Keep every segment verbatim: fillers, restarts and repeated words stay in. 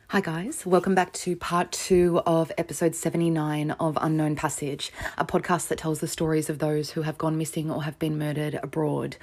Hi guys, welcome back to part two of episode seventy-nine of Unknown Passage, a podcast that tells the stories of those who have gone missing or have been murdered abroad.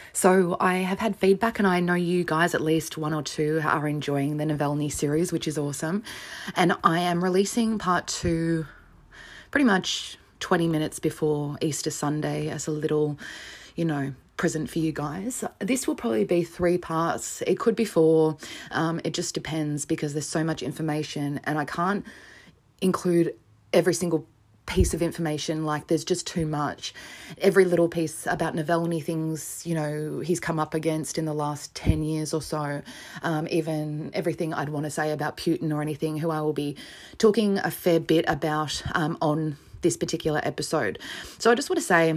So I have had feedback and I know you guys, at least one or two, are enjoying the Navalny series, which is awesome. And I am releasing part two pretty much twenty minutes before Easter Sunday as a little, you know, present for you guys. This will probably be three parts. It could be four. Um, it just depends because there's so much information and I can't include every single piece of information. Like there's just too much. Every little piece about Navalny, things, you know, he's come up against in the last ten years or so. Um, even everything I'd want to say about Putin or anything, who I will be talking a fair bit about um, on this particular episode. So I just want to say,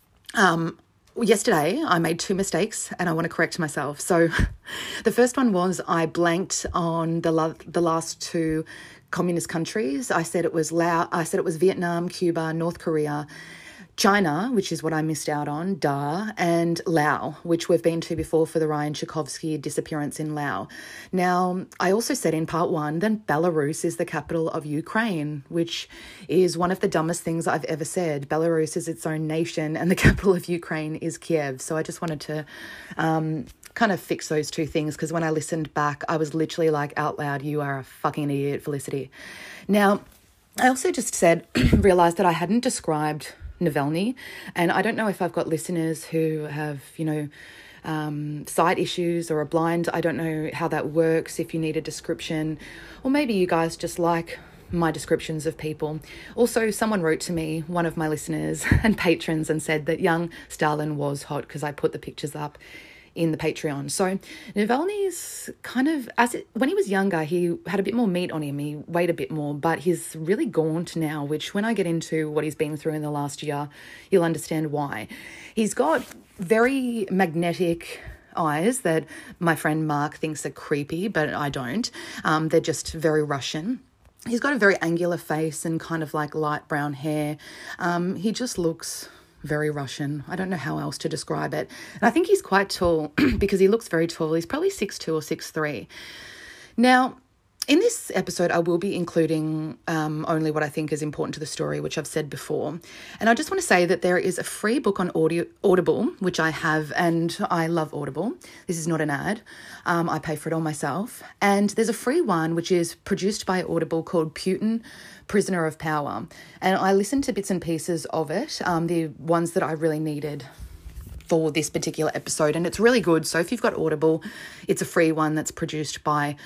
um, yesterday, I made two mistakes and I want to correct myself. So the first one was I blanked on the la- the last two communist countries. I said it was Laos, I said it was Vietnam, Cuba, North Korea, China, which is what I missed out on, duh, and Laos, which we've been to before for the Ryan Tchaikovsky disappearance in Laos. Now, I also said in part one that Belarus is the capital of Ukraine, which is one of the dumbest things I've ever said. Belarus is its own nation and the capital of Ukraine is Kiev. So I just wanted to um, kind of fix those two things because when I listened back, I was literally like out loud, you are a fucking idiot, Felicity. Now, I also just said, realised that I hadn't described Navalny, and I don't know if I've got listeners who have, you know, um, sight issues or are blind. I don't know how that works, if you need a description, or maybe you guys just like my descriptions of people. Also, someone wrote to me, one of my listeners and patrons, and said that young Stalin was hot because I put the pictures up in the Patreon. So Navalny's kind of, as it, when he was younger, he had a bit more meat on him. He weighed a bit more, but he's really gaunt now, which when I get into what he's been through in the last year, you'll understand why. He's got very magnetic eyes that my friend Mark thinks are creepy, but I don't. Um, they're just very Russian. He's got a very angular face and kind of like light brown hair. Um, he just looks very Russian. I don't know how else to describe it. And I think he's quite tall because he looks very tall. He's probably six two or six three. Now, in this episode, I will be including um, only what I think is important to the story, which I've said before. And I just want to say that there is a free book on audio, Audible, which I have, and I love Audible. This is not an ad. Um, I pay for it all myself. And there's a free one, which is produced by Audible called Putin, Prisoner of Power. And I listened to bits and pieces of it, um, the ones that I really needed for this particular episode. And it's really good. So if you've got Audible, it's a free one that's produced by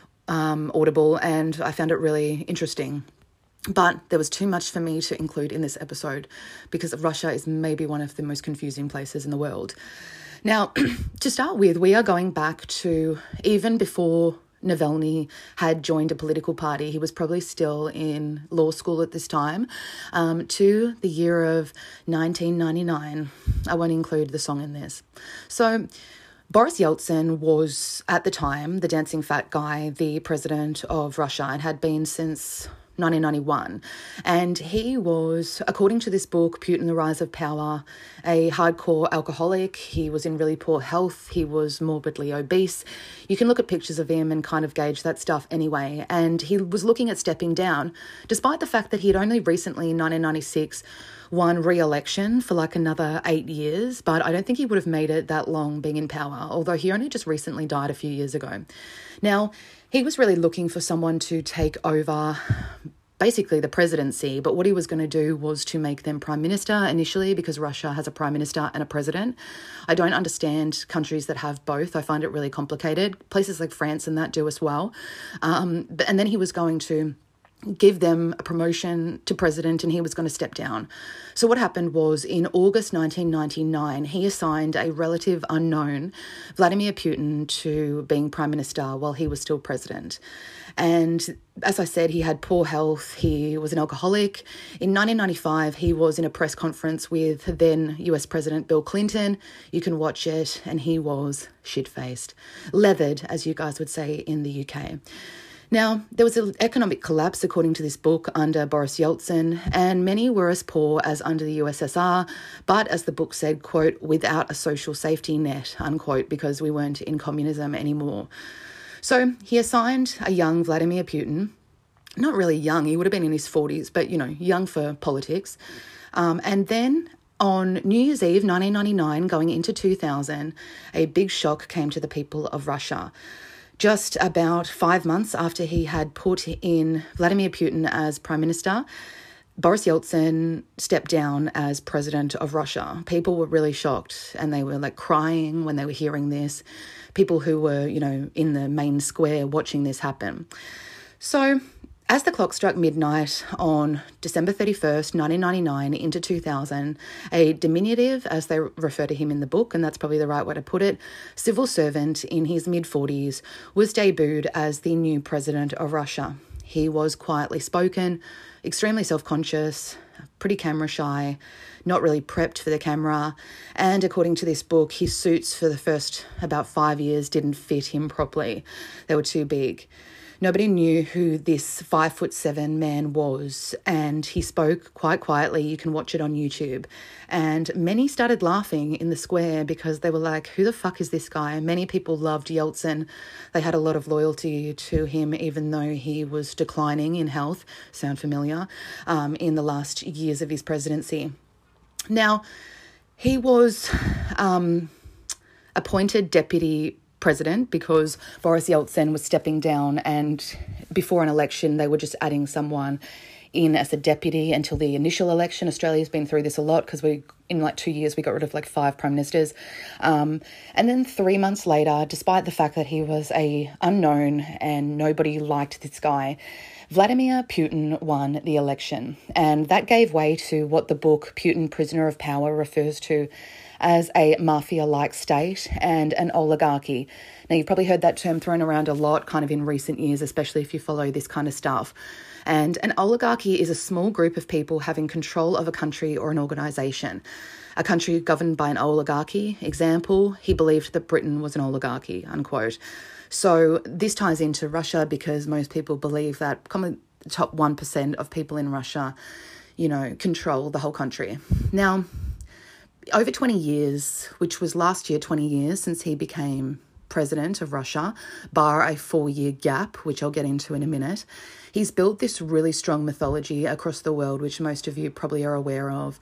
um, Audible. And I found it really interesting. But there was too much for me to include in this episode because Russia is maybe one of the most confusing places in the world. Now, to start with, we are going back to even before Navalny had joined a political party. He was probably still in law school at this time, um, to the year of nineteen ninety-nine. I won't include the song in this. So Boris Yeltsin was, at the time, the dancing fat guy, the president of Russia, and had been since nineteen ninety-one. And he was, according to this book, Putin, The Rise of Power, a hardcore alcoholic. He was in really poor health. He was morbidly obese. You can look at pictures of him and kind of gauge that stuff anyway. And he was looking at stepping down, despite the fact that he had only recently, in nineteen ninety-six, won re-election for like another eight years. But I don't think he would have made it that long being in power, although he only just recently died a few years ago. Now, he was really looking for someone to take over basically the presidency, but what he was going to do was to make them prime minister initially, because Russia has a prime minister and a president. I don't understand countries that have both. I find it really complicated. Places like France and that do as well. Um, and then he was going to give them a promotion to president and he was going to step down. So what happened was in August nineteen ninety-nine, he assigned a relative unknown, Vladimir Putin, to being prime minister while he was still president. And as I said, he had poor health. He was an alcoholic. In nineteen ninety-five, he was in a press conference with then U S President Bill Clinton. You can watch it. And he was shit-faced, leathered, as you guys would say in the U K. Now, there was an economic collapse, according to this book, under Boris Yeltsin, and many were as poor as under the U S S R, but as the book said, quote, without a social safety net, unquote, because we weren't in communism anymore. So he assigned a young Vladimir Putin, not really young, he would have been in his forties, but, you know, young for politics. Um, and then on New Year's Eve, nineteen ninety-nine, going into two thousand, a big shock came to the people of Russia. Just about five months after he had put in Vladimir Putin as prime minister, Boris Yeltsin stepped down as president of Russia. People were really shocked and they were like crying when they were hearing this. People who were, you know, in the main square watching this happen. So as the clock struck midnight on December thirty-first, nineteen ninety-nine into two thousand, a diminutive, as they refer to him in the book, and that's probably the right way to put it, civil servant in his mid-forties was debuted as the new president of Russia. He was quietly spoken, extremely self-conscious, pretty camera shy, not really prepped for the camera, and according to this book, his suits for the first about five years didn't fit him properly. They were too big. Nobody knew who this five foot seven man was, and he spoke quite quietly. You can watch it on YouTube. And many started laughing in the square because they were like, who the fuck is this guy? Many people loved Yeltsin. They had a lot of loyalty to him, even though he was declining in health, sound familiar, um, in the last years of his presidency. Now, he was um, appointed deputy president because Boris Yeltsin was stepping down, and before an election they were just adding someone in as a deputy until the initial election. Australia's been through this a lot because we in like two years we got rid of like five prime ministers, um, and then three months later, despite the fact that he was a unknown and nobody liked this guy, Vladimir Putin won the election, and that gave way to what the book Putin, Prisoner of Power refers to as a mafia-like state and an oligarchy. Now, you've probably heard that term thrown around a lot kind of in recent years, especially if you follow this kind of stuff. And an oligarchy is a small group of people having control of a country or an organisation. A country governed by an oligarchy. Example, he believed that Britain was an oligarchy, unquote. So this ties into Russia because most people believe that the top one percent of people in Russia, you know, control the whole country. Now, over twenty years, which was last year, twenty years since he became president of Russia, bar a four-year gap, which I'll get into in a minute, he's built this really strong mythology across the world, which most of you probably are aware of.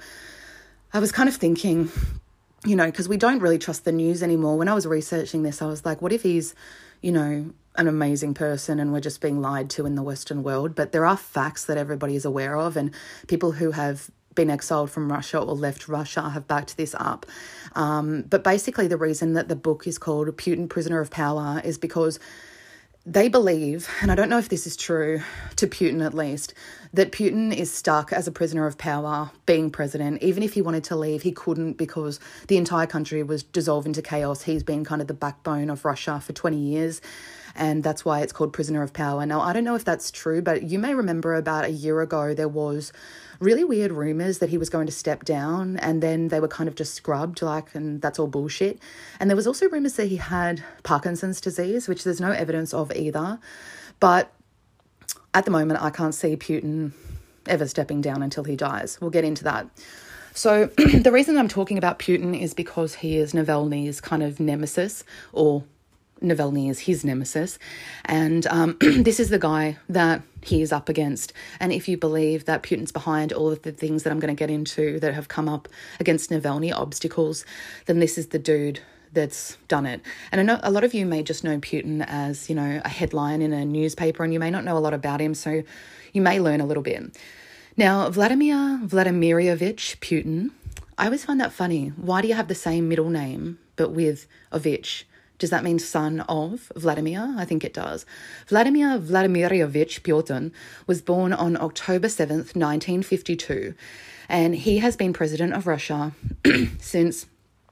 I was kind of thinking, you know, because we don't really trust the news anymore. When I was researching this, I was like, what if he's, you know, an amazing person and we're just being lied to in the Western world? But there are facts that everybody is aware of, and people who have been exiled from Russia or left Russia have backed this up. Um, but basically the reason that the book is called Putin, Prisoner of Power is because they believe, and I don't know if this is true, to Putin at least, that Putin is stuck as a prisoner of power being president. Even if he wanted to leave, he couldn't because the entire country was dissolved into chaos. He's been kind of the backbone of Russia for twenty years. And that's why it's called Prisoner of Power. Now, I don't know if that's true, but you may remember about a year ago, there was really weird rumours that he was going to step down, and then they were kind of just scrubbed, like, and that's all bullshit. And there was also rumours that he had Parkinson's disease, which there's no evidence of either. But at the moment, I can't see Putin ever stepping down until he dies. We'll get into that. So the reason I'm talking about Putin is because he is Navalny's kind of nemesis, or Navalny is his nemesis, and um, this is the guy that he is up against. And if you believe that Putin's behind all of the things that I'm going to get into that have come up against Navalny, obstacles, then this is the dude that's done it. And I know a lot of you may just know Putin as, you know, a headline in a newspaper, and you may not know a lot about him, so you may learn a little bit. Now, Vladimir Vladimirovich Putin, I always find that funny. Why do you have the same middle name but with a Vich? Does that mean son of Vladimir? I think it does. Vladimir Vladimirovich Putin was born on October seventh, nineteen fifty-two, and he has been president of Russia since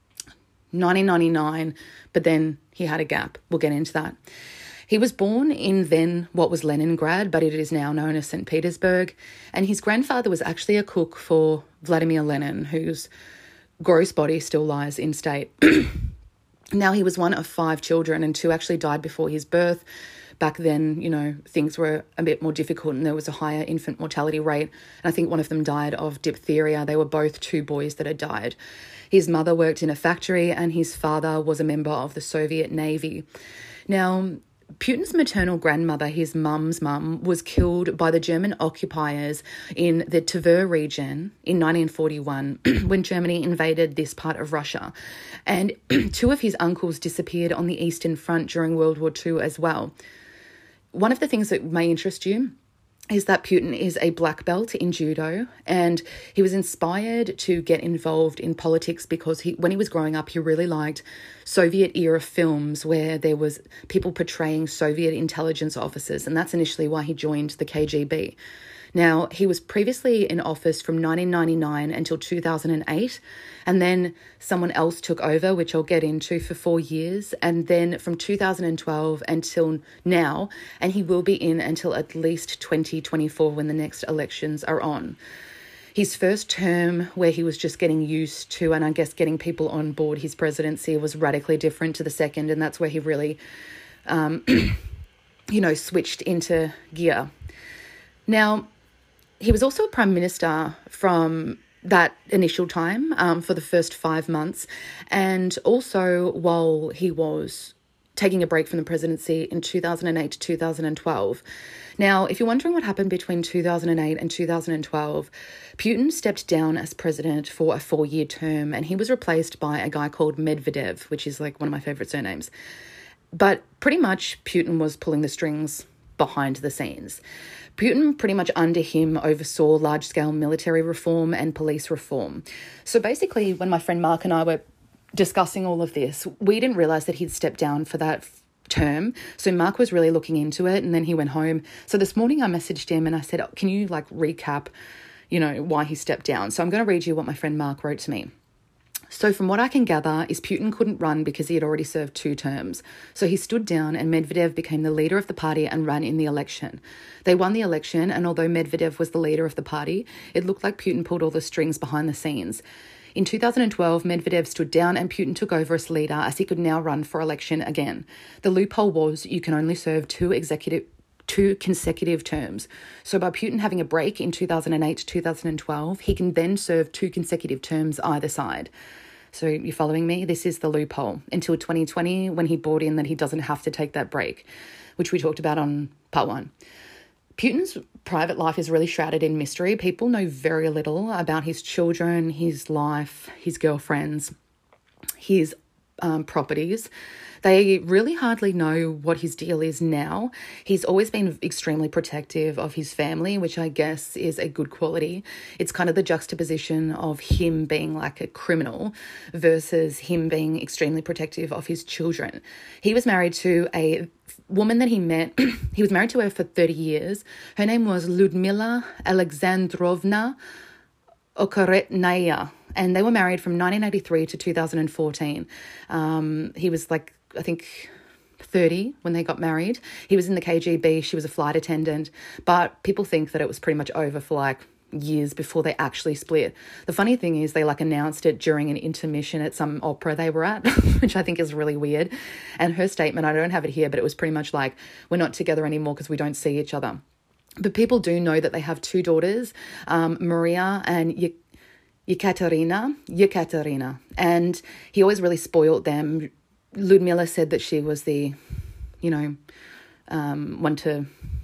nineteen ninety-nine, but then he had a gap. We'll get into that. He was born in then what was Leningrad, but it is now known as Saint Petersburg, and his grandfather was actually a cook for Vladimir Lenin, whose gross body still lies in state. Now, he was one of five children, and two actually died before his birth. Back then, you know, things were a bit more difficult and there was a higher infant mortality rate. And I think one of them died of diphtheria. They were both two boys that had died. His mother worked in a factory and his father was a member of the Soviet Navy. Now, Putin's maternal grandmother, his mum's mum, was killed by the German occupiers in the Tver region in nineteen forty-one when Germany invaded this part of Russia. And two of his uncles disappeared on the Eastern Front during World War Two as well. One of the things that may interest you is that Putin is a black belt in judo, and he was inspired to get involved in politics because he, when he was growing up, he really liked Soviet era films where there was people portraying Soviet intelligence officers, and that's initially why he joined the K G B. Now, he was previously in office from nineteen ninety-nine until two thousand eight, and then someone else took over, which I'll get into, for four years, and then from two thousand twelve until now, and he will be in until at least twenty twenty-four when the next elections are on. His first term, where he was just getting used to, and I guess getting people on board his presidency, was radically different to the second, and that's where he really, um, you know, switched into gear. Now, he was also a prime minister from that initial time um, for the first five months. And also while he was taking a break from the presidency in two thousand eight to two thousand twelve. Now, if you're wondering what happened between two thousand eight and two thousand twelve, Putin stepped down as president for a four-year term, and he was replaced by a guy called Medvedev, which is like one of my favorite surnames. But pretty much Putin was pulling the strings behind the scenes. Putin, pretty much under him, oversaw large-scale military reform and police reform. So basically, when my friend Mark and I were discussing all of this, we didn't realise that he'd stepped down for that term. So Mark was really looking into it, and then he went home. So this morning I messaged him and I said, can you like recap, you know, why he stepped down? So I'm going to read you what my friend Mark wrote to me. So from what I can gather is Putin couldn't run because he had already served two terms. So he stood down and Medvedev became the leader of the party and ran in the election. They won the election, and although Medvedev was the leader of the party, it looked like Putin pulled all the strings behind the scenes. In two thousand twelve, Medvedev stood down and Putin took over as leader, as he could now run for election again. The loophole was you can only serve two executive two consecutive terms. So by Putin having a break in two thousand eight to two thousand twelve, he can then serve two consecutive terms either side. So you're following me? This is the loophole until twenty twenty, when he brought in that he doesn't have to take that break, which we talked about on part one. Putin's private life is really shrouded in mystery. People know very little about his children, his life, his girlfriends, his um, properties. They really hardly know what his deal is now. He's always been extremely protective of his family, which I guess is a good quality. It's kind of the juxtaposition of him being like a criminal versus him being extremely protective of his children. He was married to a woman that he met. He was married to her for thirty years. Her name was Ludmila Alexandrovna Okoretnaya, and they were married from nineteen eighty-three to two thousand fourteen. Um, he was like, I think, thirty when they got married. He was in the K G B. She was a flight attendant. But people think that it was pretty much over for like years before they actually split. The funny thing is they like announced it during an intermission at some opera they were at, which I think is really weird. And her statement, I don't have it here, but it was pretty much like, we're not together anymore because we don't see each other. But people do know that they have two daughters, um, Maria and Ye- Yekaterina, Yekaterina. And he always really spoiled them. Ludmila said that she was the, you know, um, one to,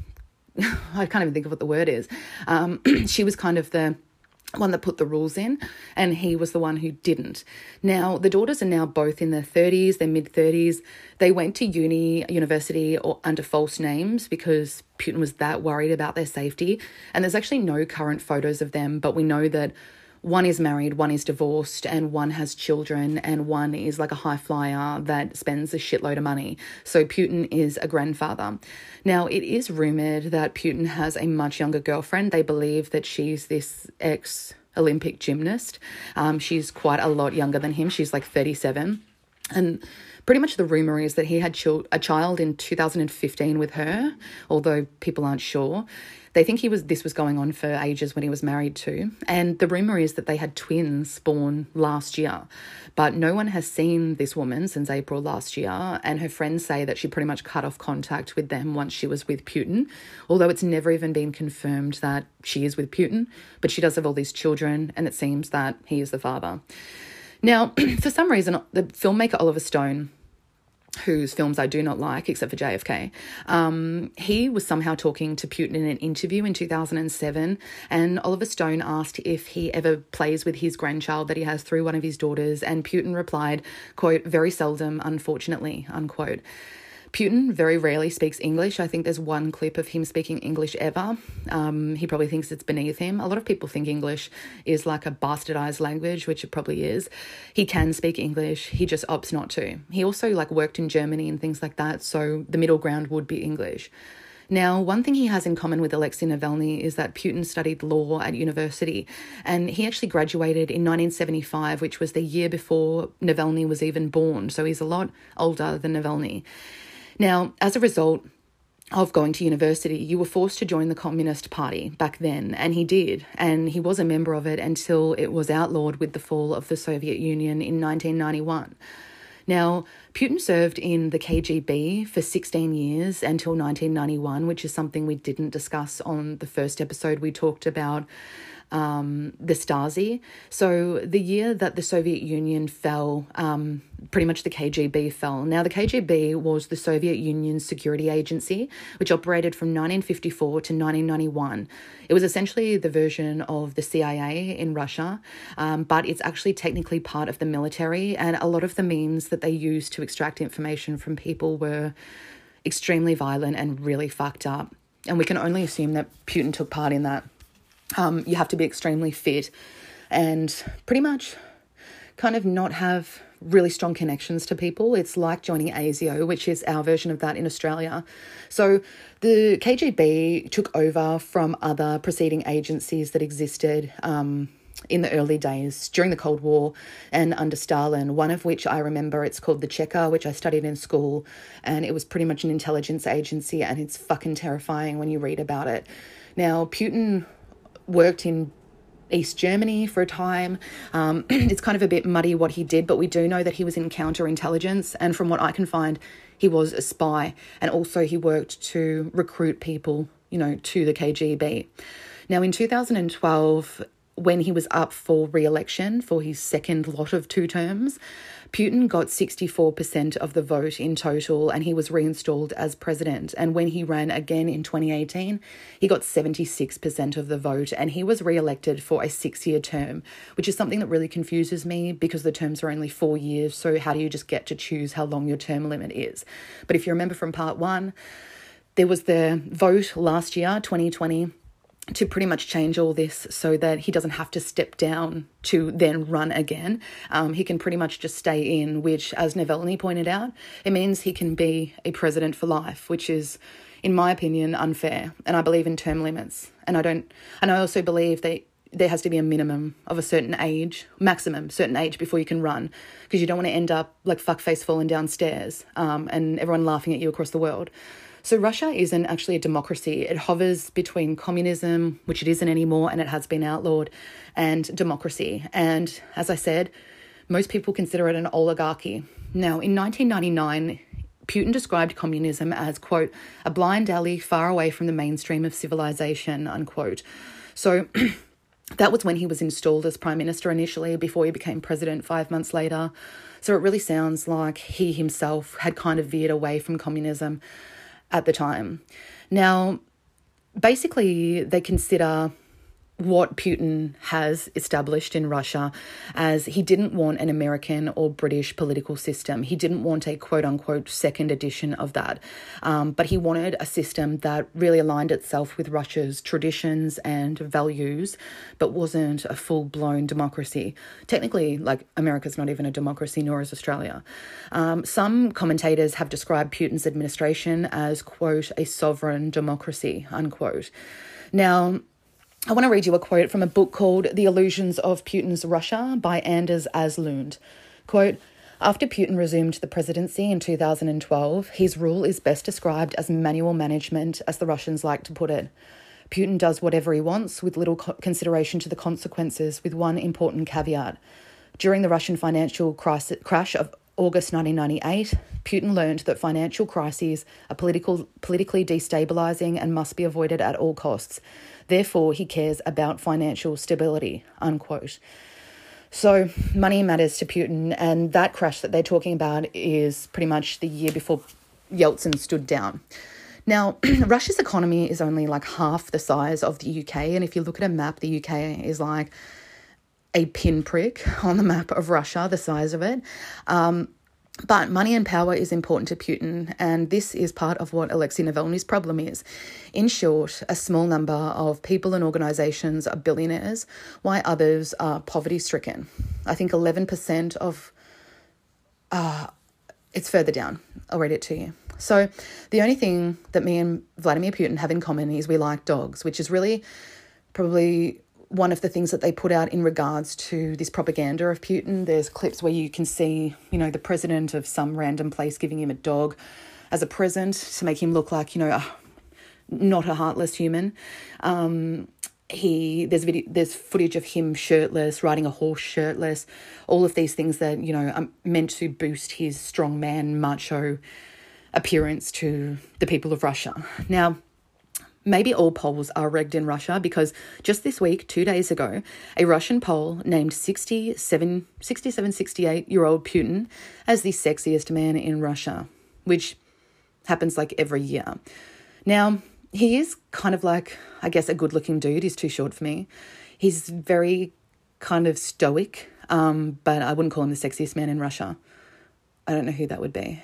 I can't even think of what the word is. Um, she was kind of the one that put the rules in, and he was the one who didn't. Now, the daughters are now both in their thirties, their mid-thirties. They went to uni, university, or under false names because Putin was that worried about their safety. And there's actually no current photos of them, but we know that one is married, one is divorced, and one has children, and one is like a high flyer that spends a shitload of money. So Putin is a grandfather. Now, it is rumoured that Putin has a much younger girlfriend. They believe that she's this ex-Olympic gymnast. Um, she's quite a lot younger than him. She's like thirty-seven. And pretty much the rumour is that he had ch- a child in two thousand fifteen with her, although people aren't sure. They think he was this was going on for ages when he was married to. And the rumour is that they had twins born last year. But no one has seen this woman since April last year. And her friends say that she pretty much cut off contact with them once she was with Putin. Although it's never even been confirmed that she is with Putin. But she does have all these children, and it seems that he is the father. Now, for some reason, the filmmaker Oliver Stone, whose films I do not like, except for J F K, um, he was somehow talking to Putin in an interview in two thousand seven, and Oliver Stone asked if he ever plays with his grandchild that he has through one of his daughters, and Putin replied, quote, very seldom, unfortunately, unquote. Putin very rarely speaks English. I think there's one clip of him speaking English ever. Um, he probably thinks it's beneath him. A lot of people think English is like a bastardized language, which it probably is. He can speak English. He just opts not to. He also like worked in Germany and things like that. So the middle ground would be English. Now, one thing he has in common with Alexei Navalny is that Putin studied law at university, and he actually graduated in nineteen seventy-five, which was the year before Navalny was even born. So he's a lot older than Navalny. Now, as a result of going to university, you were forced to join the Communist Party back then, and he did, and he was a member of it until it was outlawed with the fall of the Soviet Union in nineteen ninety-one. Now, Putin served in the K G B for sixteen years until nineteen ninety-one, which is something we didn't discuss on the first episode. We talked about um, the Stasi. So the year that the Soviet Union fell, um, pretty much the K G B fell. Now, the K G B was the Soviet Union's security agency, which operated from nineteen fifty-four to nineteen ninety-one. It was essentially the version of the C I A in Russia, um, but it's actually technically part of the military, and a lot of the means that they used to extract information from people were extremely violent and really fucked up. And we can only assume that Putin took part in that. Um, you have to be extremely fit and pretty much kind of not have really strong connections to people. It's like joining ASIO, which is our version of that in Australia. So the K G B took over from other preceding agencies that existed um, in the early days during the Cold War and under Stalin, one of which I remember, it's called the Cheka, which I studied in school, and it was pretty much an intelligence agency, and it's fucking terrifying when you read about it. Now, Putin worked in East Germany for a time. Um, it's kind of a bit muddy what he did, but we do know that he was in counterintelligence, and from what I can find, he was a spy, and also he worked to recruit people, you know, to the K G B. Now, in two thousand twelve, when he was up for re-election for his second lot of two terms, Putin got sixty-four percent of the vote in total, and he was reinstalled as president. And when he ran again in twenty eighteen, he got seventy-six percent of the vote, and he was re-elected for a six-year term, which is something that really confuses me because the terms are only four years. So how do you just get to choose how long your term limit is? But if you remember from part one, there was the vote last year, twenty twenty, to pretty much change all this so that he doesn't have to step down to then run again. Um, he can pretty much just stay in, which, as Navalny pointed out, it means he can be a president for life, which is, in my opinion, unfair. And I believe in term limits. And I don't, and I also believe that there has to be a minimum of a certain age, maximum certain age before you can run, because you don't want to end up like fuckface falling downstairs um, and everyone laughing at you across the world. So Russia isn't actually a democracy. It hovers between communism, which it isn't anymore, and it has been outlawed, and democracy. And as I said, most people consider it an oligarchy. Now, in nineteen ninety-nine, Putin described communism as, quote, a blind alley far away from the mainstream of civilization, unquote. So that was when he was installed as prime minister initially, before he became president five months later. So it really sounds like he himself had kind of veered away from communism at the time. Now, basically, they consider what Putin has established in Russia as he didn't want an American or British political system. He didn't want a quote-unquote second edition of that. Um, but he wanted a system that really aligned itself with Russia's traditions and values, but wasn't a full-blown democracy. Technically, like, America's not even a democracy, nor is Australia. Um, some commentators have described Putin's administration as, quote, a sovereign democracy, unquote. Now, I want to read you a quote from a book called The Illusions of Putin's Russia by Anders Aslund. Quote, after Putin resumed the presidency in two thousand twelve, his rule is best described as manual management, as the Russians like to put it. Putin does whatever he wants with little co- consideration to the consequences, with one important caveat. During the Russian financial crisis, crash of August nineteen ninety-eight, Putin learned that financial crises are political, politically destabilising and must be avoided at all costs. Therefore, he cares about financial stability, unquote. So money matters to Putin, and that crash that they're talking about is pretty much the year before Yeltsin stood down. Now, Russia's economy is only like half the size of the U K, and if you look at a map, the U K is like a pinprick on the map of Russia, the size of it. Um, but money and power is important to Putin, and this is part of what Alexei Navalny's problem is. In short, a small number of people and organisations are billionaires, while others are poverty-stricken. I think eleven percent of... Uh, it's further down. I'll read it to you. So the only thing that me and Vladimir Putin have in common is we like dogs, which is really probably one of the things that they put out in regards to this propaganda of Putin. There's clips where you can see, you know, the president of some random place giving him a dog as a present to make him look like, you know, a, not a heartless human. Um, he there's video, there's footage of him shirtless, riding a horse shirtless, all of these things that, you know, are meant to boost his strongman, macho appearance to the people of Russia. Now, maybe all polls are rigged in Russia, because just this week, two days ago, a Russian poll named sixty-seven, sixty-seven, sixty-eight-year-old Putin as the sexiest man in Russia, which happens like every year. Now, he is kind of like, I guess, a good-looking dude. He's too short for me. He's very kind of stoic, um, but I wouldn't call him the sexiest man in Russia. I don't know who that would be.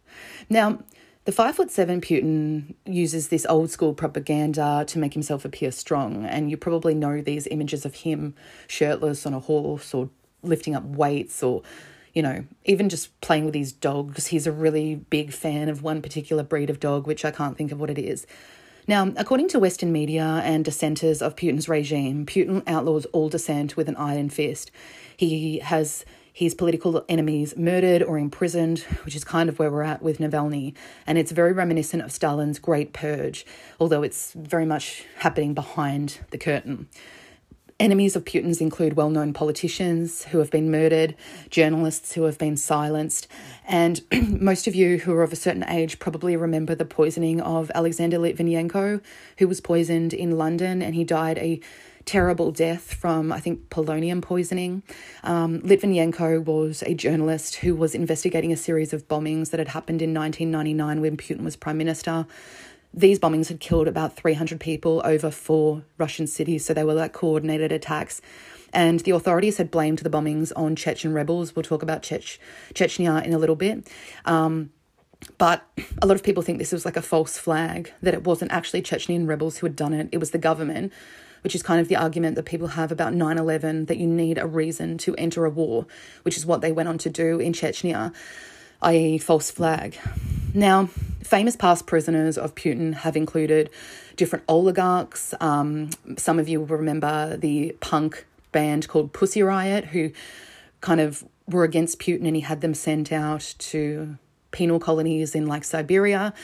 Now, the five foot seven Putin uses this old school propaganda to make himself appear strong. And you probably know these images of him shirtless on a horse or lifting up weights, or, you know, even just playing with his dogs. He's a really big fan of one particular breed of dog, which I can't think of what it is. Now, according to Western media and dissenters of Putin's regime, Putin outlaws all dissent with an iron fist. He has his political enemies murdered or imprisoned, which is kind of where we're at with Navalny. And it's very reminiscent of Stalin's Great Purge, although it's very much happening behind the curtain. Enemies of Putin's include well-known politicians who have been murdered, journalists who have been silenced, and most of you who are of a certain age probably remember the poisoning of Alexander Litvinenko, who was poisoned in London, and he died a terrible death from, I think, polonium poisoning. Um, Litvinenko was a journalist who was investigating a series of bombings that had happened in nineteen ninety-nine when Putin was prime minister. These bombings had killed about three hundred people over four Russian cities, so they were like coordinated attacks. And the authorities had blamed the bombings on Chechen rebels. We'll talk about Chech- Chechnya in a little bit. Um, But a lot of people think this was like a false flag, that it wasn't actually Chechen rebels who had done it. It was the government, which is kind of the argument that people have about nine eleven, that you need a reason to enter a war, which is what they went on to do in Chechnya, that is false flag. Now, famous past prisoners of Putin have included different oligarchs. Um, some of you will remember the punk band called Pussy Riot, who kind of were against Putin, and he had them sent out to penal colonies in like Siberia.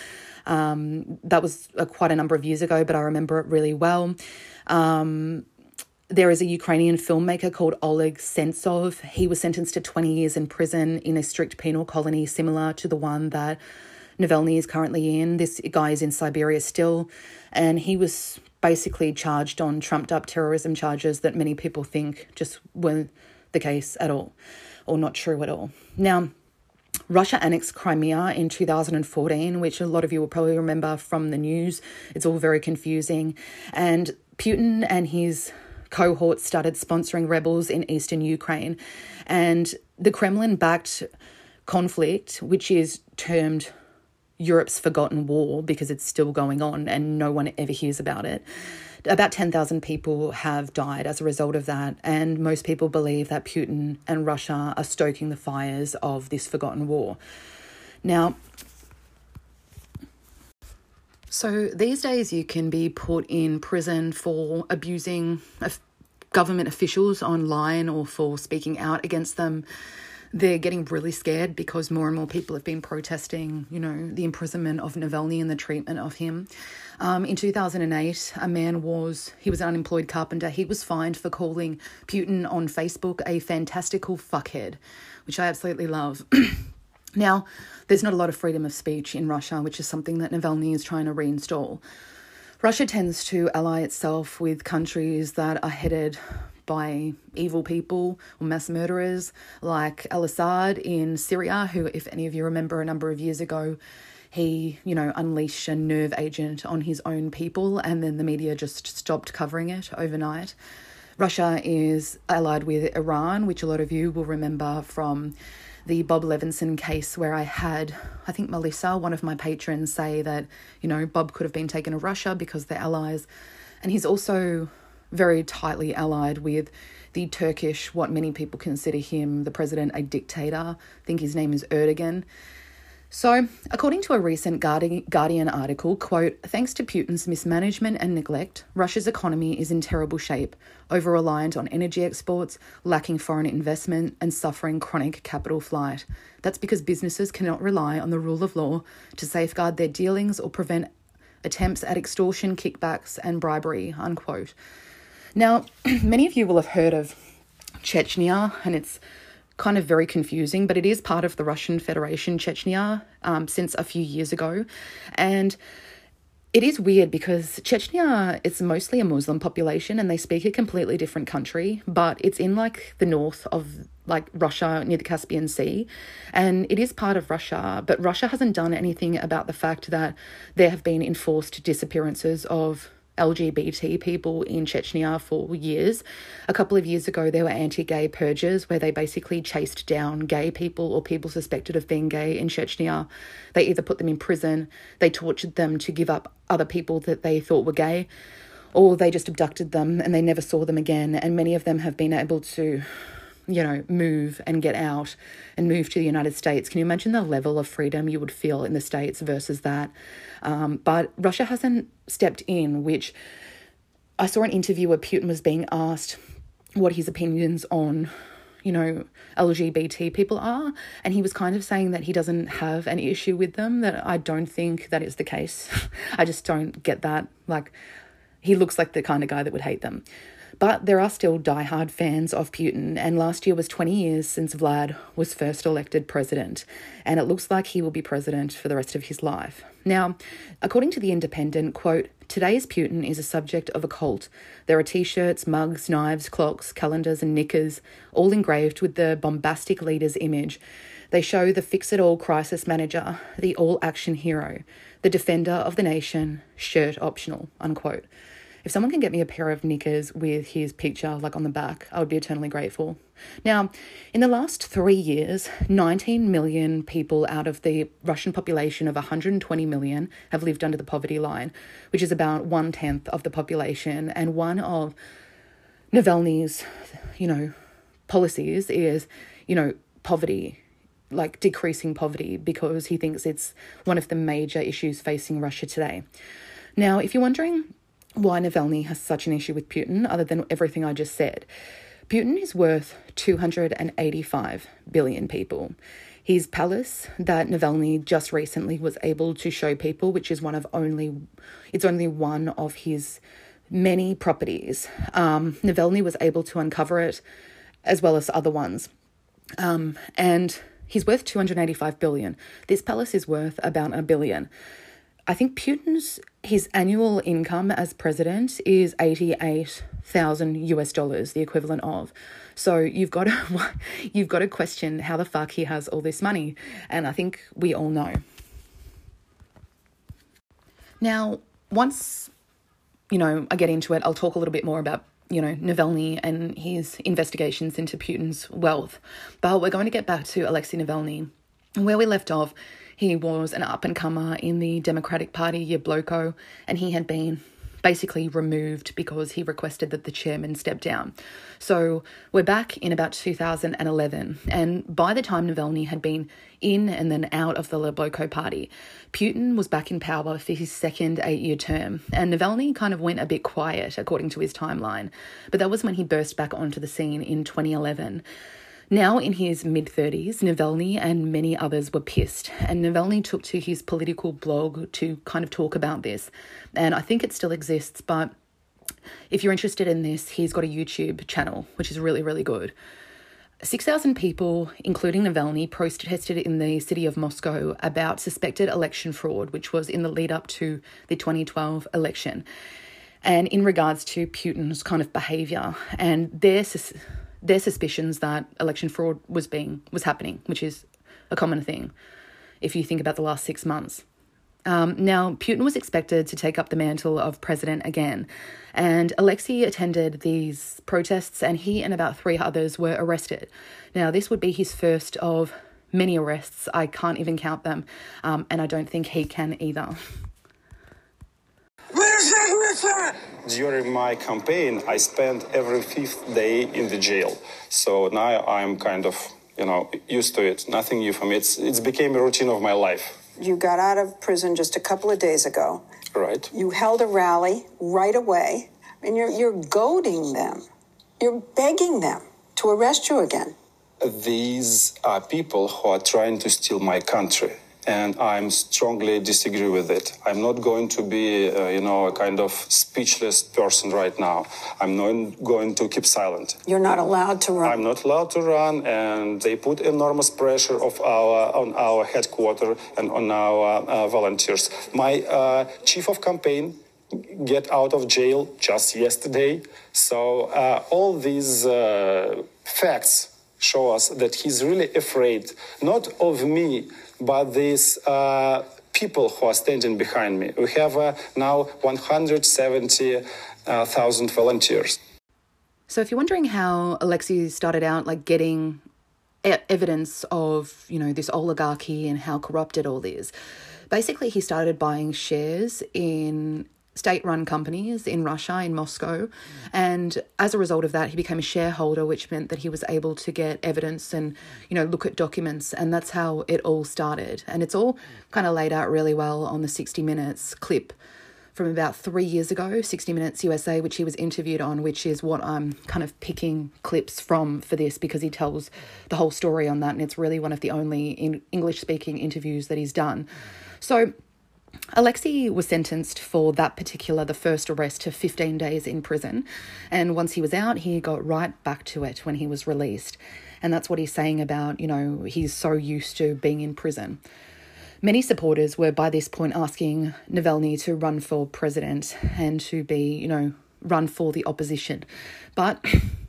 Um, that was uh, quite a number of years ago, but I remember it really well. Um, there is a Ukrainian filmmaker called Oleg Sentsov. He was sentenced to twenty years in prison in a strict penal colony similar to the one that Navalny is currently in. This guy is in Siberia still, and he was basically charged on trumped up terrorism charges that many people think just weren't the case at all, or not true at all. Now, Russia annexed Crimea in two thousand fourteen, which a lot of you will probably remember from the news. It's all very confusing. And Putin and his cohorts started sponsoring rebels in eastern Ukraine. And the Kremlin-backed conflict, which is termed Europe's forgotten war because it's still going on and no one ever hears about it, about ten thousand people have died as a result of that, and most people believe that Putin and Russia are stoking the fires of this forgotten war. Now, so these days you can be put in prison for abusing government officials online or for speaking out against them. They're getting really scared because more and more people have been protesting, you know, the imprisonment of Navalny and the treatment of him. Um, in two thousand eight, a man was, he was an unemployed carpenter. He was fined for calling Putin on Facebook a fantastical fuckhead, which I absolutely love. Now, there's not a lot of freedom of speech in Russia, which is something that Navalny is trying to reinstall. Russia tends to ally itself with countries that are headed by evil people or mass murderers like al-Assad in Syria, who, if any of you remember, a number of years ago, he, you know, unleashed a nerve agent on his own people, and then the media just stopped covering it overnight. Russia is allied with Iran, which a lot of you will remember from the Bob Levinson case, where I had, I think, Melissa, one of my patrons, say that, you know, Bob could have been taken to Russia because they're allies. And he's also very tightly allied with the Turkish, what many people consider him, the president, a dictator. I think his name is Erdogan. So, according to a recent Guardian article, quote, thanks to Putin's mismanagement and neglect, Russia's economy is in terrible shape, over-reliant on energy exports, lacking foreign investment, and suffering chronic capital flight. That's because businesses cannot rely on the rule of law to safeguard their dealings or prevent attempts at extortion, kickbacks, and bribery, unquote. Now, many of you will have heard of Chechnya, and it's kind of very confusing, but it is part of the Russian Federation, Chechnya, um, since a few years ago. And it is weird because Chechnya is mostly a Muslim population and they speak a completely different country, but it's in like the north of like Russia near the Caspian Sea, and it is part of Russia, but Russia hasn't done anything about the fact that there have been enforced disappearances of L G B T people in Chechnya for years. A couple of years ago, there were anti-gay purges where they basically chased down gay people or people suspected of being gay in Chechnya. They either put them in prison, they tortured them to give up other people that they thought were gay, or they just abducted them and they never saw them again. And many of them have been able to, you know, move and get out and move to the United States. Can you imagine the level of freedom you would feel in the States versus that? Um, but Russia hasn't stepped in, which I saw an interview where Putin was being asked what his opinions on, you know, L G B T people are. And he was kind of saying that he doesn't have an issue with them, that I don't think that is the case. I just don't get that. Like, he looks like the kind of guy that would hate them. But there are still diehard fans of Putin, and last year was twenty years since Vlad was first elected president, and it looks like he will be president for the rest of his life. Now, according to The Independent, quote, today's Putin is a subject of a cult. There are t-shirts, mugs, knives, clocks, calendars and knickers, all engraved with the bombastic leader's image. They show the fix-it-all crisis manager, the all-action hero, the defender of the nation, shirt optional, unquote. If someone can get me a pair of knickers with his picture like on the back, I would be eternally grateful. Now, in the last three years, nineteen million people out of the Russian population of one hundred twenty million have lived under the poverty line, which is about one-tenth of the population. And one of Navalny's, you know, policies is, you know, poverty, like decreasing poverty, because he thinks it's one of the major issues facing Russia today. Now, if you're wondering why Navalny has such an issue with Putin, other than everything I just said, Putin is worth two hundred eighty-five billion people. His palace that Navalny just recently was able to show people, which is one of only, it's only one of his many properties. Um, Navalny was able to uncover it as well as other ones. Um, and he's worth two hundred eighty-five billion. This palace is worth about a billion. I think Putin's, his annual income as president is eighty-eight thousand U S dollars, the equivalent of. So you've got to, you've got to question how the fuck he has all this money. And I think we all know. Now, once, you know, I get into it, I'll talk a little bit more about, you know, Navalny and his investigations into Putin's wealth. But we're going to get back to Alexei Navalny. Where we left off, he was an up-and-comer in the Democratic Party, Yabloko, and he had been basically removed because he requested that the chairman step down. So we're back in about two thousand eleven, and by the time Navalny had been in and then out of the Yabloko party, Putin was back in power for his second eight-year term, and Navalny kind of went a bit quiet according to his timeline. But that was when he burst back onto the scene in twenty eleven. Now in his mid-thirties, Navalny and many others were pissed, and Navalny took to his political blog to kind of talk about this. And I think it still exists, but if you're interested in this, he's got a YouTube channel, which is really, really good. six thousand people, including Navalny, protested in the city of Moscow about suspected election fraud, which was in the lead up to the twenty twelve election. and in regards to Putin's kind of behaviour and their sus- their suspicions that election fraud was being was happening, which is a common thing if you think about the last six months. Um, now, Putin was expected to take up the mantle of president again, and Alexei attended these protests, and he and about three others were arrested. Now, this would be his first of many arrests. I can't even count them, um, and I don't think he can either. During my campaign, I spent every fifth day in the jail. So now I'm kind of, you know, used to it. Nothing new for me. It's, it's became a routine of my life. You got out of prison just a couple of days ago. Right. You held a rally right away, and you're you're goading them. You're begging them to arrest you again. These are people who are trying to steal my country, and I'm strongly disagree with it. I'm not going to be, uh, you know, a kind of speechless person right now. I'm not going to keep silent. You're not allowed to run. I'm not allowed to run, and they put enormous pressure of our on our headquarters and on our uh, volunteers. My uh, chief of campaign get out of jail just yesterday. So uh, all these uh, facts show us that he's really afraid, not of me, but these uh, people who are standing behind me. We have uh, now one hundred seventy thousand volunteers. So if you're wondering how Alexei started out, like getting e- evidence of, you know, this oligarchy and how corrupt it all is, basically he started buying shares in state-run companies in Russia, in Moscow. And as a result of that, he became a shareholder, which meant that he was able to get evidence and, you know, look at documents. And that's how it all started. And it's all kind of laid out really well on the sixty minutes clip from about three years ago, sixty minutes U S A, which he was interviewed on, which is what I'm kind of picking clips from for this, because he tells the whole story on that. And it's really one of the only in English-speaking interviews that he's done. So Alexei was sentenced for that particular, the first arrest, to fifteen days in prison. And once he was out, he got right back to it when he was released. And that's what he's saying about, you know, he's so used to being in prison. Many supporters were by this point asking Navalny to run for president and to be, you know, run for the opposition. But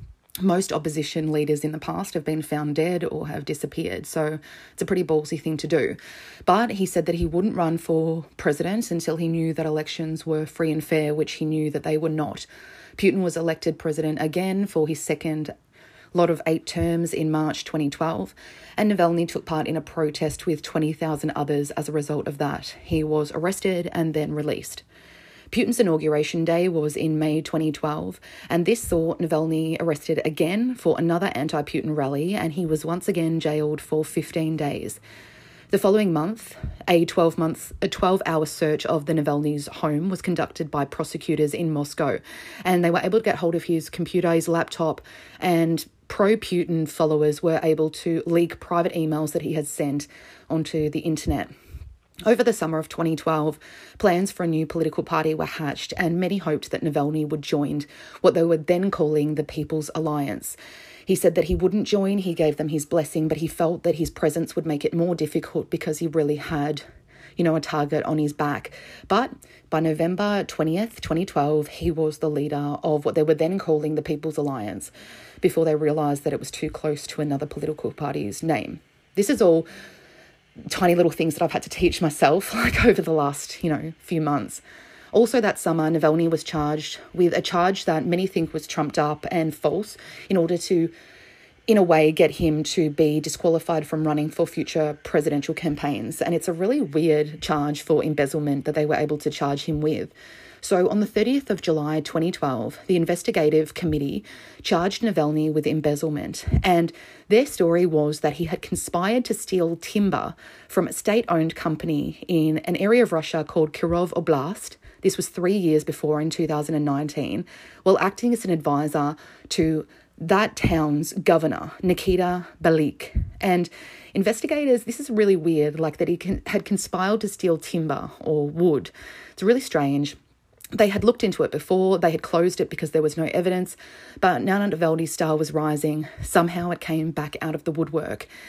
most opposition leaders in the past have been found dead or have disappeared. So it's a pretty ballsy thing to do. But he said that he wouldn't run for president until he knew that elections were free and fair, which he knew that they were not. Putin was elected president again for his second lot of eight terms in March twenty twelve, and Navalny took part in a protest with twenty thousand others as a result of that. He was arrested and then released. Putin's inauguration day was in May twenty twelve, and this saw Navalny arrested again for another anti-Putin rally, and he was once again jailed for fifteen days. The following month, a twelve-month, a twelve-hour search of the Navalny's home was conducted by prosecutors in Moscow, and they were able to get hold of his computer, his laptop, and pro-Putin followers were able to leak private emails that he had sent onto the internet. Over the summer of twenty twelve, plans for a new political party were hatched, and many hoped that Navalny would join what they were then calling the People's Alliance. He said that he wouldn't join, he gave them his blessing, but he felt that his presence would make it more difficult because he really had, you know, a target on his back. But by November twentieth, twenty twelve, he was the leader of what they were then calling the People's Alliance, before they realised that it was too close to another political party's name. This is all tiny little things that I've had to teach myself, like over the last, you know, few months. Also that summer, Navalny was charged with a charge that many think was trumped up and false in order to, in a way, get him to be disqualified from running for future presidential campaigns. And it's a really weird charge for embezzlement that they were able to charge him with. So on the thirtieth of July twenty twelve, the investigative committee charged Navalny with embezzlement, and their story was that he had conspired to steal timber from a state-owned company in an area of Russia called Kirov Oblast. This was three years before, in two thousand nineteen, while acting as an advisor to that town's governor, Nikita Balik. And investigators, this is really weird, like that he can, had conspired to steal timber or wood. It's really strange. They had looked into it before, they had closed it because there was no evidence, but now that Navalny's star was rising, somehow it came back out of the woodwork.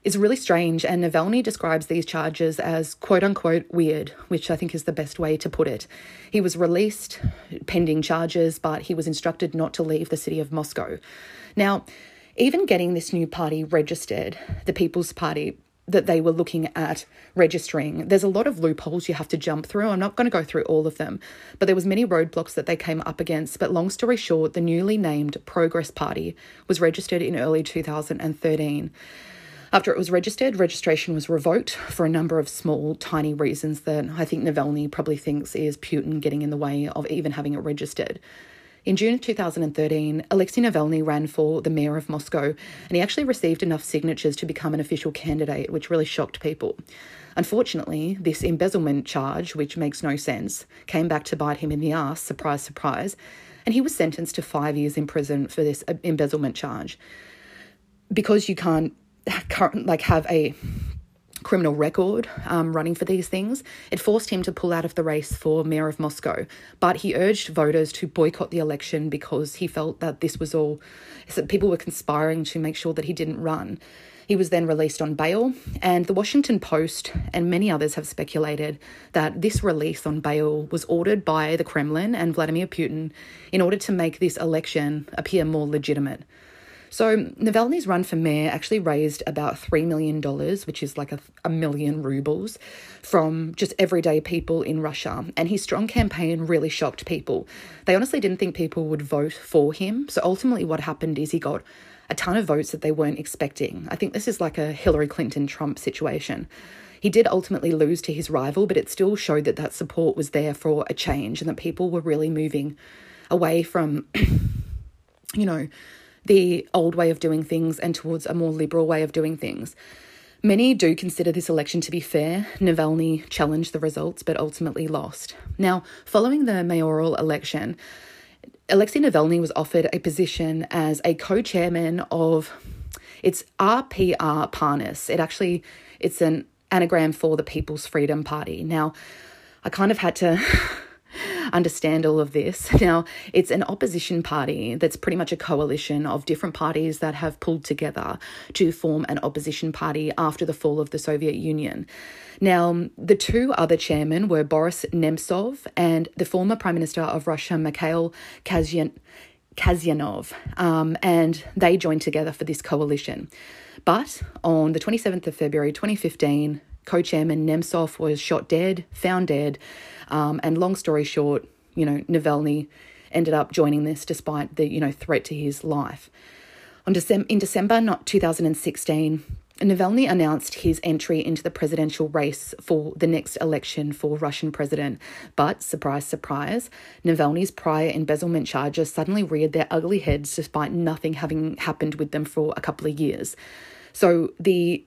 is really strange, and Navalny describes these charges as quote-unquote weird, which I think is the best way to put it. He was released pending charges, but he was instructed not to leave the city of Moscow. Now, even getting this new party registered, the People's Party, that they were looking at registering, there's a lot of loopholes you have to jump through. I'm not going to go through all of them, but there was many roadblocks that they came up against. But long story short, the newly named Progress Party was registered in early two thousand thirteen. After it was registered, registration was revoked for a number of small, tiny reasons that I think Navalny probably thinks is Putin getting in the way of even having it registered. In June of two thousand thirteen, Alexei Navalny ran for the mayor of Moscow, and he actually received enough signatures to become an official candidate, which really shocked people. Unfortunately, this embezzlement charge, which makes no sense, came back to bite him in the ass, surprise, surprise, and he was sentenced to five years in prison for this embezzlement charge. Because you can't like have a criminal record um, running for these things, it forced him to pull out of the race for mayor of Moscow. But he urged voters to boycott the election because he felt that this was all, that people were conspiring to make sure that he didn't run. He was then released on bail, and the Washington Post and many others have speculated that this release on bail was ordered by the Kremlin and Vladimir Putin in order to make this election appear more legitimate. So Navalny's run for mayor actually raised about three million dollars, which is like a, a million rubles, from just everyday people in Russia. And his strong campaign really shocked people. They honestly didn't think people would vote for him. So ultimately what happened is he got a ton of votes that they weren't expecting. I think this is like a Hillary Clinton-Trump situation. He did ultimately lose to his rival, but it still showed that that support was there for a change and that people were really moving away from, you know, the old way of doing things and towards a more liberal way of doing things. Many do consider this election to be fair. Navalny challenged the results but ultimately lost. Now, following the mayoral election, Alexei Navalny was offered a position as a co-chairman of, it's R P R Parnas. It actually, it's an anagram for the People's Freedom Party. Now, I kind of had to understand all of this. Now, it's an opposition party that's pretty much a coalition of different parties that have pulled together to form an opposition party after the fall of the Soviet Union. Now, the two other chairmen were Boris Nemtsov and the former Prime Minister of Russia, Mikhail Kazyan- Kazyanov, um, and they joined together for this coalition. But on the twenty-seventh of February twenty fifteen, co-chairman Nemtsov was shot dead, found dead, um, and long story short, you know, Navalny ended up joining this despite the, you know, threat to his life. On December, in December not two thousand sixteen, Navalny announced his entry into the presidential race for the next election for Russian president. But, surprise, surprise, Navalny's prior embezzlement charges suddenly reared their ugly heads despite nothing having happened with them for a couple of years. So the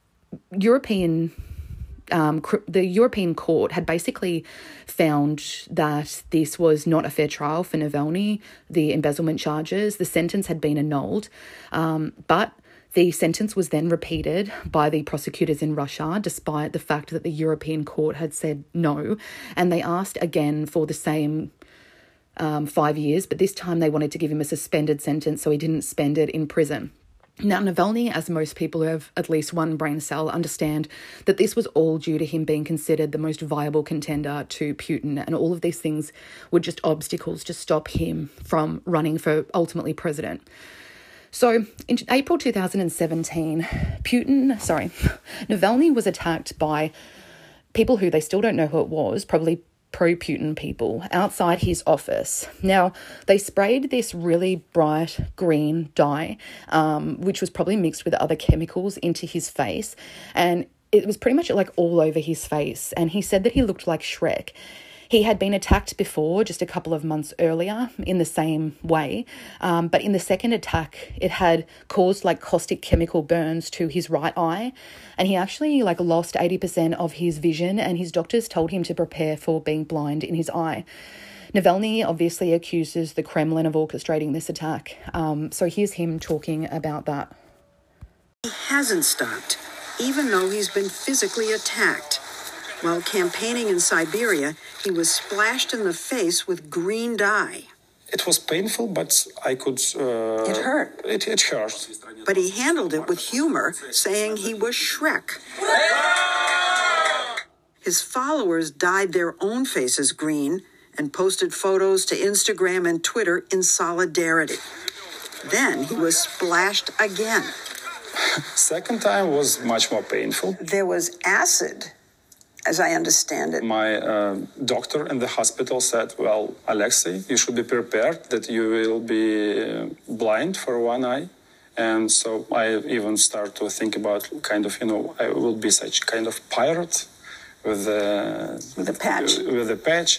European Um, the European court had basically found that this was not a fair trial for Navalny, the embezzlement charges. The sentence had been annulled, um, but the sentence was then repeated by the prosecutors in Russia, despite the fact that the European court had said no, and they asked again for the same um, five years, but this time they wanted to give him a suspended sentence so he didn't spend it in prison. Now, Navalny, as most people who have at least one brain cell understand, that this was all due to him being considered the most viable contender to Putin, and all of these things were just obstacles to stop him from running for ultimately president. So in April two thousand seventeen, Putin, sorry, Navalny was attacked by people who they still don't know who it was, probably pro-Putin people, outside his office. Now, they sprayed this really bright green dye, um, which was probably mixed with other chemicals, into his face. And it was pretty much like all over his face. And he said that he looked like Shrek. He had been attacked before, just a couple of months earlier, in the same way. Um, but in the second attack, it had caused like caustic chemical burns to his right eye. And he actually like lost eighty percent of his vision, and his doctors told him to prepare for being blind in his eye. Navalny obviously accuses the Kremlin of orchestrating this attack. Um, so here's him talking about that. He hasn't stopped, even though he's been physically attacked. While campaigning in Siberia, he was splashed in the face with green dye. It was painful, but I could... Uh, it hurt. It, it hurt. but he handled it with humor, saying he was Shrek. His followers dyed their own faces green and posted photos to Instagram and Twitter in solidarity. Then he was splashed again. Second time was much more painful. There was acid, as I understand it. My uh, doctor in the hospital said, well, Alexei, you should be prepared that you will be blind for one eye. And so I even start to think about kind of, you know, I will be such kind of pirate with a, with a patch. With a patch.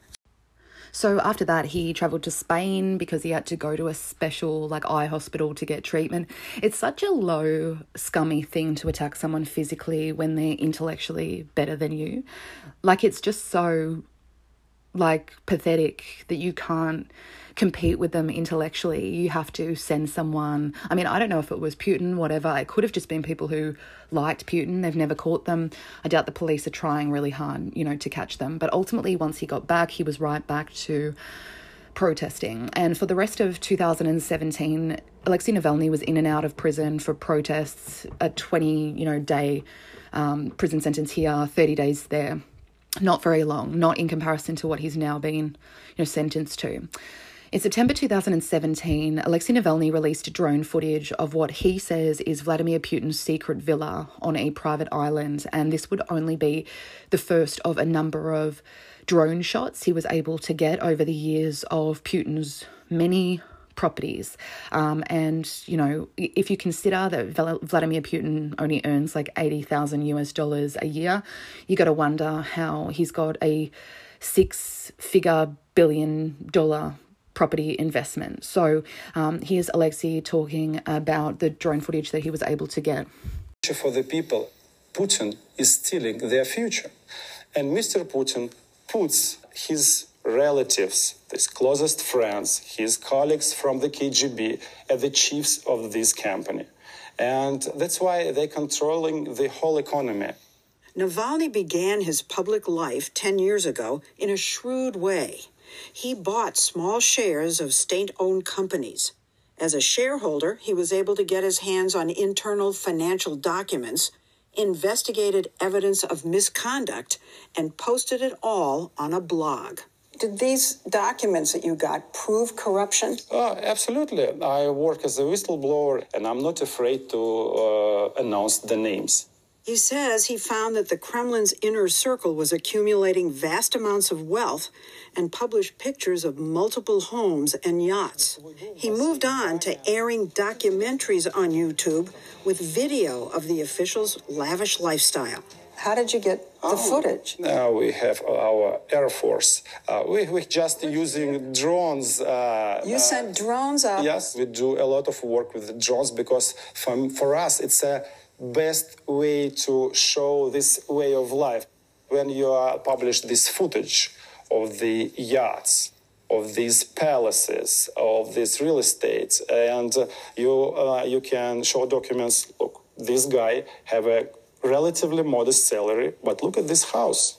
So after that, he travelled to Spain because he had to go to a special like eye hospital to get treatment. It's such a low, scummy thing to attack someone physically when they're intellectually better than you. Like, it's just so like pathetic that you can't compete with them intellectually. You have to send someone. I mean, I don't know if it was Putin, whatever. It could have just been people who liked Putin. They've never caught them. I doubt the police are trying really hard, you know, to catch them. But ultimately, once he got back, he was right back to protesting. And for the rest of two thousand seventeen, Alexei Navalny was in and out of prison for protests, a twenty, you know, day um, prison sentence here, thirty days there. Not very long, not in comparison to what he's now been, you know, sentenced to. In September two thousand seventeen, Alexei Navalny released drone footage of what he says is Vladimir Putin's secret villa on a private island, and this would only be the first of a number of drone shots he was able to get over the years of Putin's many properties. Um, and, you know, if you consider that Vladimir Putin only earns like eighty thousand US dollars a year, you got to wonder how he's got a six-figure billion dollar property investment. So um, here's Alexei talking about the drone footage that he was able to get. For the people, Putin is stealing their future. And Mister Putin puts his relatives, his closest friends, his colleagues from the K G B as the chiefs of this company. And that's why they're controlling the whole economy. Navalny began his public life ten years ago in a shrewd way. He bought small shares of state-owned companies. As a shareholder, he was able to get his hands on internal financial documents, investigated evidence of misconduct, and posted it all on a blog. Did these documents that you got prove corruption? Oh, absolutely. I work as a whistleblower, and I'm not afraid to uh, announce the names. He says he found that the Kremlin's inner circle was accumulating vast amounts of wealth and published pictures of multiple homes and yachts. He moved on to airing documentaries on YouTube with video of the officials' lavish lifestyle. How did you get the oh, footage? Now we have our Air Force. Uh, we, we're just using drones. Uh, you sent uh, drones up? Yes, we do a lot of work with the drones because for, for us it's a best way to show this way of life. When you uh, publish this footage of the yachts, of these palaces, of this real estate, and uh, you uh, you can show documents. Look, this guy have a relatively modest salary, but look at this house.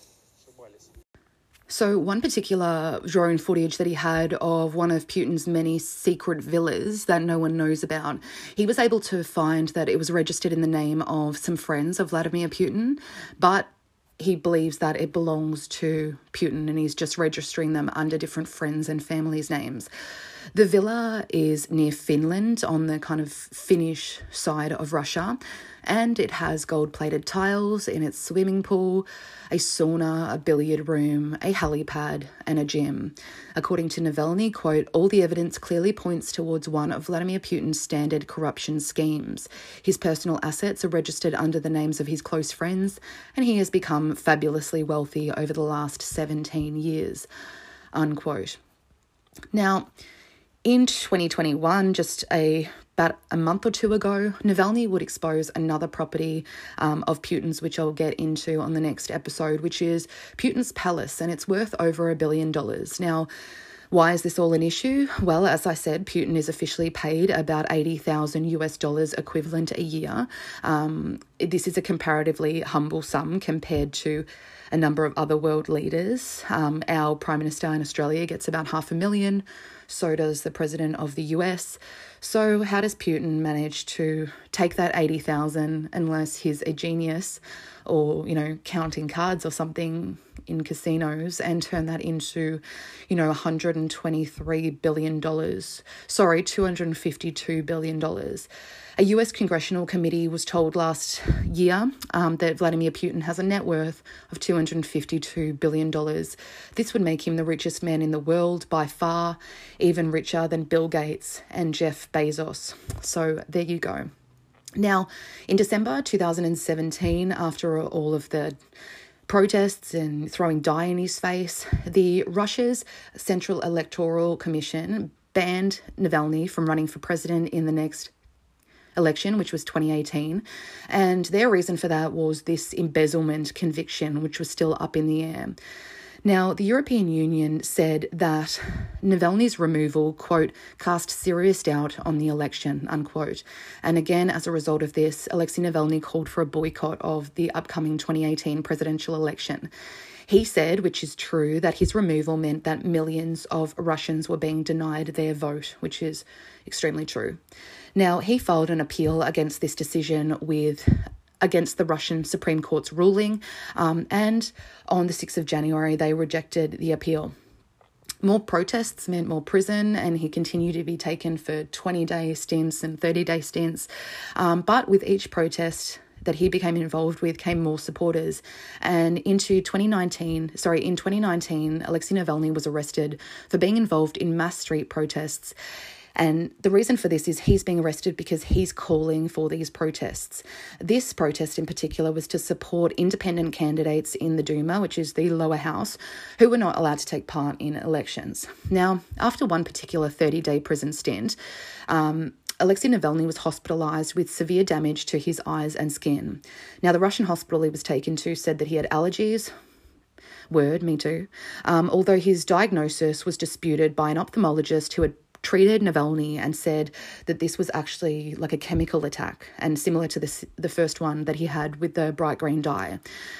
So one particular drone footage that he had of one of Putin's many secret villas that no one knows about, he was able to find that it was registered in the name of some friends of Vladimir Putin, but he believes that it belongs to Putin and he's just registering them under different friends and families' names. The villa is near Finland on the kind of Finnish side of Russia, and it has gold-plated tiles in its swimming pool, a sauna, a billiard room, a helipad, and a gym. According to Navalny, quote, all the evidence clearly points towards one of Vladimir Putin's standard corruption schemes. His personal assets are registered under the names of his close friends, and he has become fabulously wealthy over the last seventeen years, unquote. Now, in twenty twenty-one, just a about a month or two ago, Navalny would expose another property um, of Putin's, which I'll get into on the next episode, which is Putin's palace, and it's worth over a billion dollars. Now, Why is this all an issue? Well, as I said, Putin is officially paid about eighty thousand US dollars equivalent a year. Um, this is a comparatively humble sum compared to a number of other world leaders. Um, our Prime Minister in Australia gets about half a million. So does the President of the U S. So how does Putin manage to take that eighty thousand unless he's a genius or, you know, counting cards or something in casinos and turn that into, you know, one hundred twenty-three billion dollars. Sorry, two hundred fifty-two billion dollars. A U S congressional committee was told last year um, that Vladimir Putin has a net worth of two hundred fifty-two billion dollars. This would make him the richest man in the world by far, even richer than Bill Gates and Jeff Bezos. So there you go. Now, in December two thousand seventeen, after all of the protests and throwing dye in his face, the Russia's Central Electoral Commission banned Navalny from running for president in the next election, which was twenty eighteen. And their reason for that was this embezzlement conviction, which was still up in the air. Now, the European Union said that Navalny's removal, quote, cast serious doubt on the election, unquote. And again, as a result of this, Alexei Navalny called for a boycott of the upcoming twenty eighteen presidential election. He said, which is true, that his removal meant that millions of Russians were being denied their vote, which is extremely true. Now, he filed an appeal against this decision with against the Russian Supreme Court's ruling, um, and on the sixth of January, they rejected the appeal. More protests meant more prison, and he continued to be taken for twenty-day stints and thirty-day stints. Um, but with each protest that he became involved with came more supporters. And into twenty nineteen, sorry, in twenty nineteen, Alexei Navalny was arrested for being involved in mass street protests. And the reason for this is he's being arrested because he's calling for these protests. This protest in particular was to support independent candidates in the Duma, which is the lower house, who were not allowed to take part in elections. Now, after one particular thirty-day prison stint, um, Alexei Navalny was hospitalised with severe damage to his eyes and skin. Now, the Russian hospital he was taken to said that he had allergies. Word, me too. Um, although his diagnosis was disputed by an ophthalmologist who had treated Navalny and said that this was actually like a chemical attack and similar to the, the first one that he had with the bright green dye.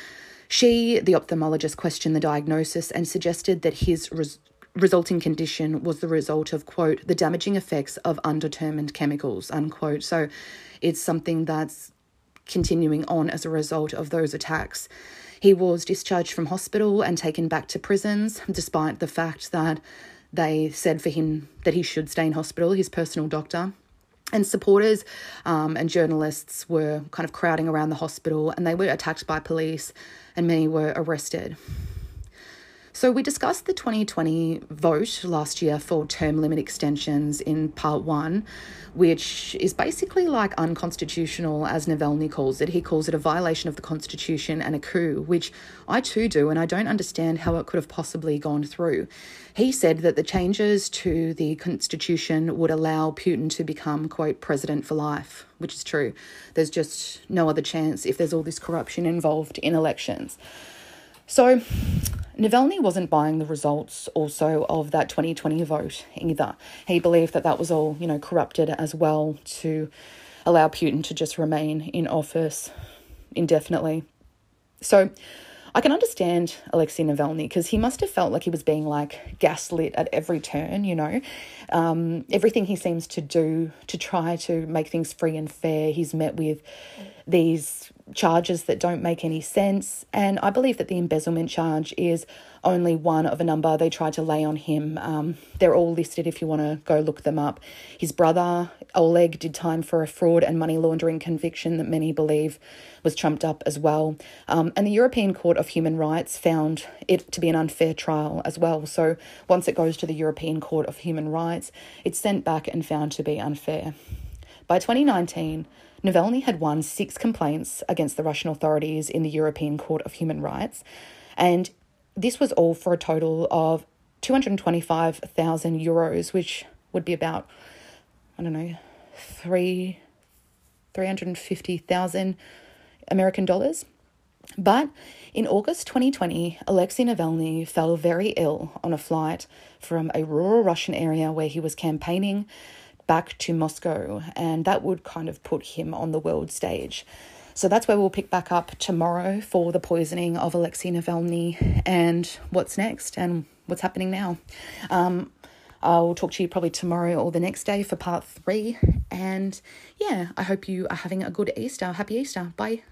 She, the ophthalmologist, questioned the diagnosis and suggested that his res- resulting condition was the result of, quote, the damaging effects of undetermined chemicals, unquote. So it's something that's continuing on as a result of those attacks. He was discharged from hospital and taken back to prisons, despite the fact that they said for him that he should stay in hospital, his personal doctor. And supporters um, and journalists were kind of crowding around the hospital, and they were attacked by police and many were arrested. So we discussed the twenty twenty vote last year for term limit extensions in part one, which is basically like unconstitutional, as Navalny calls it. He calls it a violation of the Constitution and a coup, which I too do, and I don't understand how it could have possibly gone through. He said that the changes to the Constitution would allow Putin to become, quote, president for life, which is true. There's just no other chance if there's all this corruption involved in elections. So Navalny wasn't buying the results also of that twenty twenty vote either. He believed that that was all, you know, corrupted as well to allow Putin to just remain in office indefinitely. So I can understand Alexei Navalny because he must have felt like he was being like gaslit at every turn, you know. Um, everything he seems to do to try to make things free and fair, he's met with these charges that don't make any sense. And I believe that the embezzlement charge is only one of a number they tried to lay on him. Um, they're all listed if you want to go look them up. His brother, Oleg, did time for a fraud and money laundering conviction that many believe was trumped up as well. Um, and the European Court of Human Rights found it to be an unfair trial as well. So once it goes to the European Court of Human Rights, it's sent back and found to be unfair. By twenty nineteen, Navalny had won six complaints against the Russian authorities in the European Court of Human Rights, and this was all for a total of two hundred twenty-five thousand euros, which would be about, I don't know, three, three hundred fifty thousand American dollars. But in August twenty twenty, Alexei Navalny fell very ill on a flight from a rural Russian area where he was campaigning back to Moscow, and that would kind of put him on the world stage. So that's where we'll pick back up tomorrow for the poisoning of Alexei Navalny and what's next and what's happening now. Um, I'll talk to you probably tomorrow or the next day for part three. And yeah, I hope you are having a good Easter. Happy Easter. Bye.